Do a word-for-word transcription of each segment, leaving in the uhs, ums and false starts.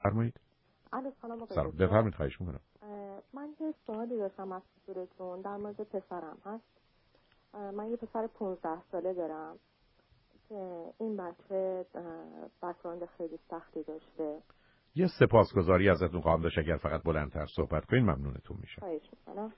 بفرمایید. الو سلام آقای سلام، بفرمایید. خواهش میکنم. من یه سوالی داشتم از حضورتون در مورد پسرم هست. من یه پسر پانزده ساله دارم که این بچه بک‌گراند خیلی سختی داشته. یه سپاسگزاری ازتون خواهم داشت اگر فقط بلندتر صحبت کنین ممنونتون میشم. خواهش میکنم.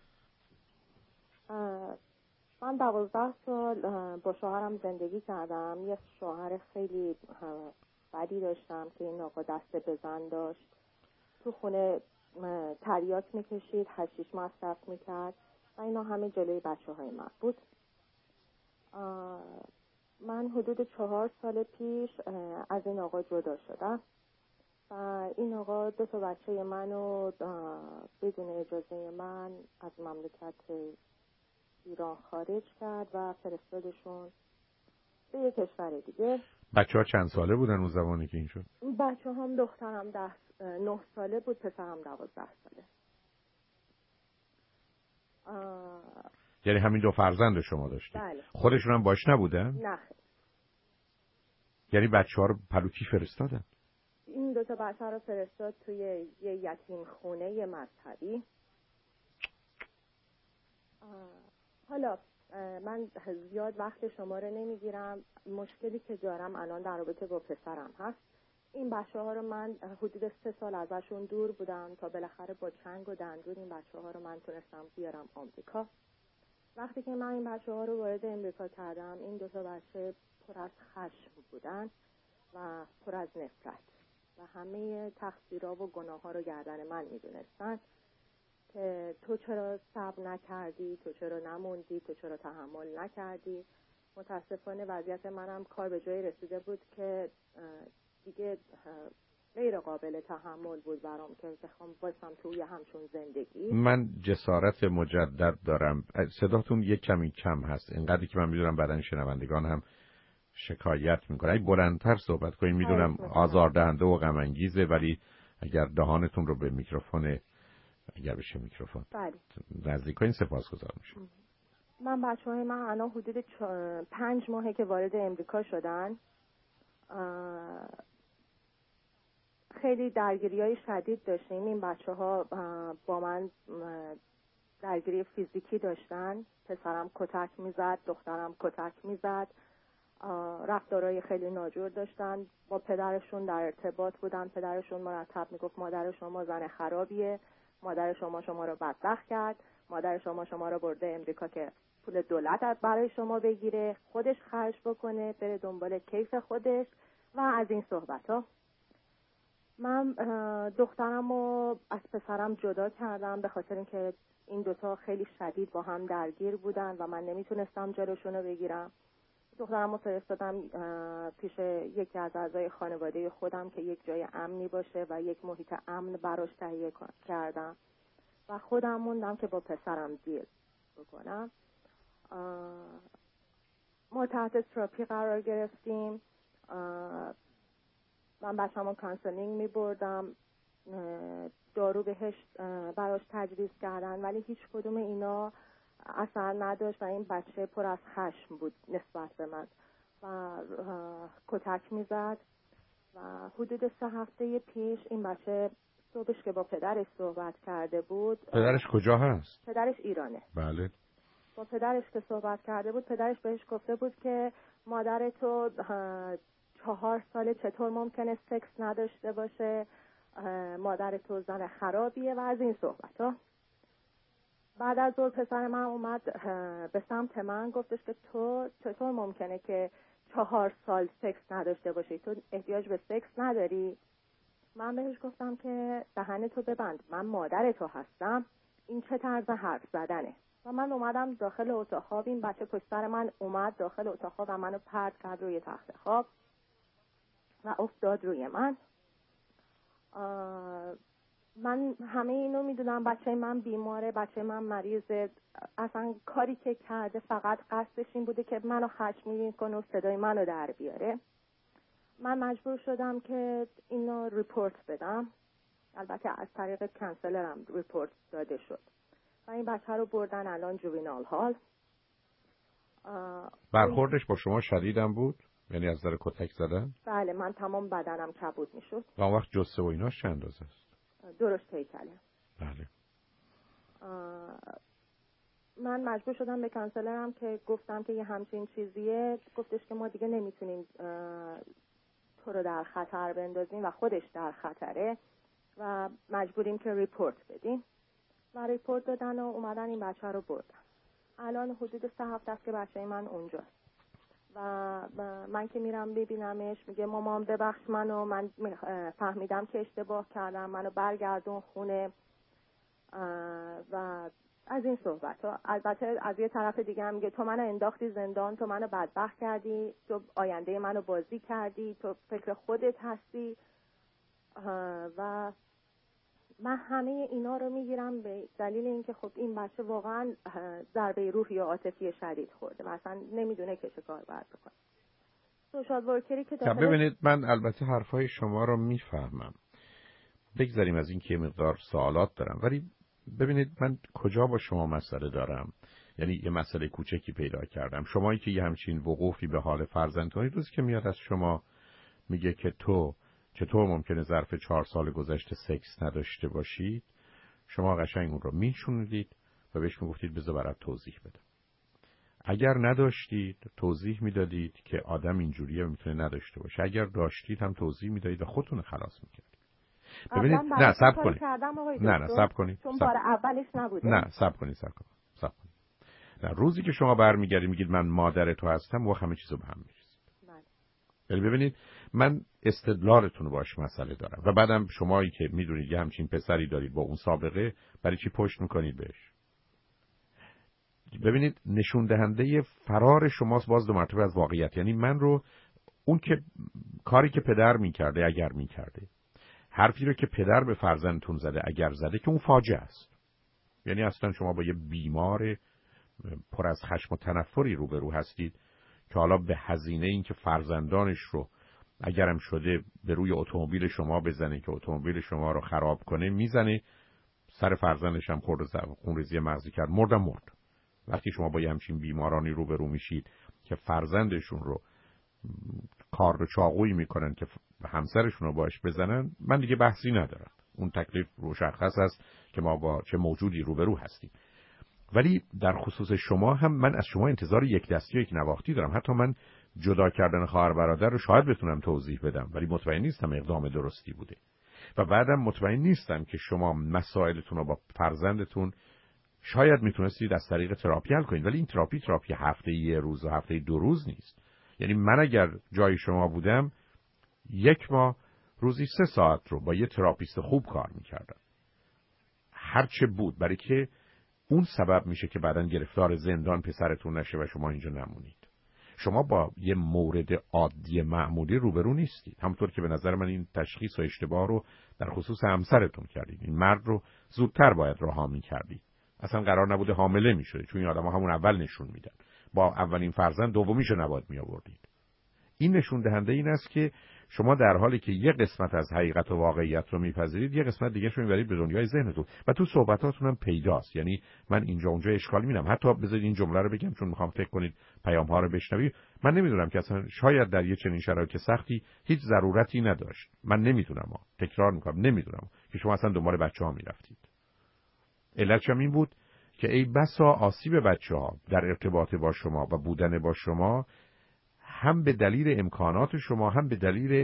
من دوازده سال با شوهرم زندگی کردم. یه شوهر خیلی بدی داشتم که این آقا دست بزن داشت. تو خونه تریاک میکشید، حشیش مصرف میکرد و اینا همه جلوی بچه های من بود. من حدود چهار سال پیش از این آقا جدا شدم و این آقا دو تا بچه منو بدون اجازه من از مملکت ایران خارج کرد و فرستادشون به یک کشور دیگه. بچه ها چند ساله بودن اون زمانی که این شد؟ بچه هم دخترم ده نه ساله بود، پسرم دوازده ساله. آه... یعنی همین دو فرزند شما داشتید؟ بله. خودشون هم باش نبودن؟ نه. یعنی بچه ها رو پلوکی فرستادن؟ این دو تا بچه رو فرستاد توی یه یتیم خونه مذهبی. حالا من زیاد وقت شما رو نمیگیرم. مشکلی که دارم الان در رابطه با پسرم هست. این بچه ها رو من حدود سه سال ازشون دور بودم تا بالاخره با چنگ و دندون این بچه ها رو من تونستم بیارم آمریکا. وقتی که من این بچه ها رو وارد امریکا کردم این دو تا بچه پر از خشم بودن و پر از نفرت و همه تقصیرها و گناه ها رو گردن من میدونستن که تو چرا صبر نکردی، تو چرا نموندی، تو چرا تحمل نکردی. متاسفانه وضعیت منم کار به جای رسیده بود که دیگه غیر قابل تحمل بود برام که بخوام باشم توی همچون زندگی. من جسارت مجدد دارم. صداتون یک کمی کم هست، اینقدری که من میدونم بعدن شنوندگان هم شکایت میکنن. اگه بلندتر صحبت کنین میدونم آزاردهنده و غم انگیزه، ولی اگر دهانتون رو به میکروفون، اگر بشه میکروفون نزدیک کنین سپاسگزار میشم. من بچه‌های من الان حدود پنج ماهه که وارد امریکا شدن. خیلی درگیری‌های شدید داشتیم. این بچه‌ها با من درگیری فیزیکی داشتن. پسرم کتک میزد، دخترم کتک میزد. رفتارهای خیلی ناجور داشتن. با پدرشون در ارتباط بودن. پدرشون مرتب میگفت مادر شما زن خرابیه، مادر شما شما رو بدبخت کرد، مادر شما شما رو برده امریکا که پول دولت برای شما بگیره، خودش خرج بکنه، بره دنبال کیف خودش و از این صحبت‌ها. من دخترم رو از پسرم جدا کردم به خاطر اینکه این دوتا خیلی شدید با هم درگیر بودن و من نمیتونستم جلوشون رو بگیرم. دخترم رو فرستادم پیش یکی از اعضای خانواده خودم که یک جای امنی باشه و یک محیط امن براش تهیه کردم و خودم موندم که با پسرم دیل بکنم. ما تحت تراپی قرار گرفتیم. من بچه‌مو کانسلینگ می بردم، دارو بهش براش تجویز کردن، ولی هیچ کدوم اینا اثر نداشت و این بچه پر از خشم بود نسبت به من و کتک می زد و حدود سه هفته پیش این بچه صبحش که با پدرش صحبت کرده بود. پدرش کجا هست؟ پدرش ایرانه. بله. با پدرش که صحبت کرده بود پدرش بهش گفته بود که مادر تو چهار ساله چطور ممکنه سکس نداشته باشه، مادر تو زن خرابیه و از این صحبت ها. بعد از ظهر پسر من اومد به سمت من گفتش که تو چطور ممکنه که چهار سال سکس نداشته باشی، تو احتیاج به سکس نداری؟ من بهش گفتم که دهن تو ببند، من مادر تو هستم، این چه طرز حرف زدنه؟ و من اومدم داخل اتاق خواب. این بچه پشت سر من اومد داخل اتاق خواب و منو پرت کرد روی تخت خواب و افتاد روی من. من همه اینو میدونم، بچه من بیماره، بچه من مریضه. اصلا کاری که کرده فقط قصدش این بوده که منو خشمگین کنه و صدای منو در بیاره. من مجبور شدم که اینو ریپورت بدم. البته از طریق کانسلرم ریپورت داده شد و این بچه رو بردن الان جوینال هال. برخوردش با شما شدیدم بود؟ یعنی از نظر کتک زدن؟ بله، من تمام بدنم کبود میشد. و اون وقت جثه و ایناش چه اندازه است؟ درست هیکله. بله. من مجبور شدم به کانسلرم که گفتم که یه همچین چیزیه، گفتش که ما دیگه نمیتونیم تو رو در خطر بندازیم و خودش در خطره و مجبوریم که ریپورت بدیم و ریپورت دادن و اومدن این بچه رو بردن. الان حدود سه هفته است که بچه من اونجاست و من که میرم ببینمش میگه مامان ببخش منو، من فهمیدم که اشتباه کردم، منو برگردون خونه و از این صحبت ها. البته از یه طرف دیگه هم میگه تو منو انداختی زندان، تو منو بدبخت کردی، تو آینده منو بازی کردی، تو فکر خودت هستی و من همه اینا رو میگیرم به دلیل اینکه خب این بچه واقعا ضربه روحی و عاطفی شدید خورده، مثلا نمیدونه که چه کار باید بکنه. سوشال ورکری که داخل ببینید من البته حرفای شما رو میفهمم، بگذاریم از این که مقدار سوالات دارم، ولی ببینید من کجا با شما مسئله دارم، یعنی یه مسئله کوچکی پیدا کردم. شمایی که یه همچین وقوفی به حال فرزندتون، روزی که میاد از شما میگه که تو چطور ممکنه ظرف چهار سال گذشته سکس نداشته باشید، شما قشنگ اون رو میشوندید و بهش میگفتید بذار برات توضیح بدم. اگر نداشتید توضیح میدادید که آدم اینجوریه میتونه نداشته باشه، اگر داشتید هم توضیح میدادید و خودتون خلاص میکردید. ببینید نه صبر کنید، نه نه صبر کنید، چون بار اولش نبوده. نه صبر کنید صبر کنید صبر کنید. نه روزی که شما برمیگردید میگید من مادر تو هستم، و همه چیزو به هم میریزید. یعنی ببینید من استدلالتون رو باش مسئله دارم و بعدم شمایی که میدونید یه همچین پسری دارید با اون سابقه، برای چی پشت میکنید بهش؟ ببینید نشون دهنده فرار شماست باز دو مرتبه از واقعیت. یعنی من رو اون که کاری که پدر میکرده اگر میکرده، حرفی رو که پدر به فرزندتون زده اگر زده، که اون فاجعه است. یعنی اصلا شما با یه بیمار پر از خشم و تنفری روبرو هستید که حالا به هزینه این که فرزندانش رو اگرم شده به روی اتومبیل شما بزنه که اتومبیل شما رو خراب کنه، میزنه، سر فرزندش هم خورد و خونریزی مغزی کرد، مردم مرد. وقتی شما با یه همچین بیمارانی روبرو میشید که فرزندشون رو کار و چاقویی میکنن که همسرشون رو باش بزنن، من دیگه بحثی ندارم، اون تکلیف مشخص است که ما با چه موجودی روبرو هستیم. ولی در خصوص شما هم من از شما انتظار یک دستی و یک نواختی دارم. حتی من جدا کردن خواهر برادر رو شاید بتونم توضیح بدم، ولی مطمئن نیستم اقدام درستی بوده و بعدم مطمئن نیستم که شما مسائلتون رو با فرزندتون شاید میتونستید از طریق تراپی حل کنید، ولی این تراپی تراپی هفته یه روز و هفته دو روز نیست. یعنی من اگر جای شما بودم یک ماه روزی سه ساعت رو با یه تراپیست خوب کار میکردم، هرچه بود، برای که اون سبب میشه که بعداً گرفتار زندان پسرتون نشه و شما اینجا نمونید. شما با یه مورد عادی معمولی روبرو نیستید، همونطور که به نظر من این تشخیص و اشتباه رو در خصوص همسرتون کردید. این مرد رو زودتر باید رها میکردید، اصلا قرار نبوده حامله میشده، چون این آدم‌ها همون اول نشون میدن، با اولین فرزند دومیشو نباید میآوردید. این نشون دهنده این است که شما در حالی که یک قسمت از حقیقت و واقعیت رو میپذیرید، یک قسمت دیگه رو میبرید به دنیای ذهنتون و تو صحبتاتون هم پیداست. یعنی من اینجا اونجا اشکال میبینم. حتی بذارید این جمله رو بگم چون میخوام فکر کنید پیام ها رو بشنوید. من نمیدونم که اصلا شاید در یه چنین شرایط سختی هیچ ضرورتی نداشت. من نمیدونم، ها. تکرار میکنم نمیدونم که شما اصلا دنبال بچه‌ها میرفتید. علتش هم این بود که ای بسا آسیب بچه‌ها در ارتباط با شما و بودن با شما، هم به دلیل امکانات شما، هم به دلیل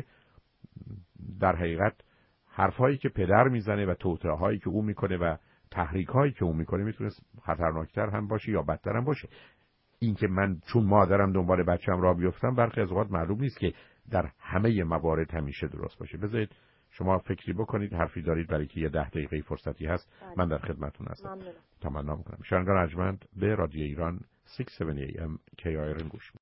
در حقیقت حرفایی که پدر میزنه و توطئه‌هایی که او میکنه و تحریک‌هایی که او میکنه، میتونه خطرناکتر هم باشه یا بدتر هم باشه. این که من چون مادرم دنبال بچه‌م راه بیفتم، برخی از اوقات معلوم نیست که در همه موارد همیشه درست باشه. بذارید شما فکری بکنید، حرفی دارید برای که یه ده دقیقه فرصتی هست، من در خدمتتون هستم. تمنا میکنم. شنوندگان ارجمند به رادیو ایران ششصد و هفت ای ام کی آی آر گوش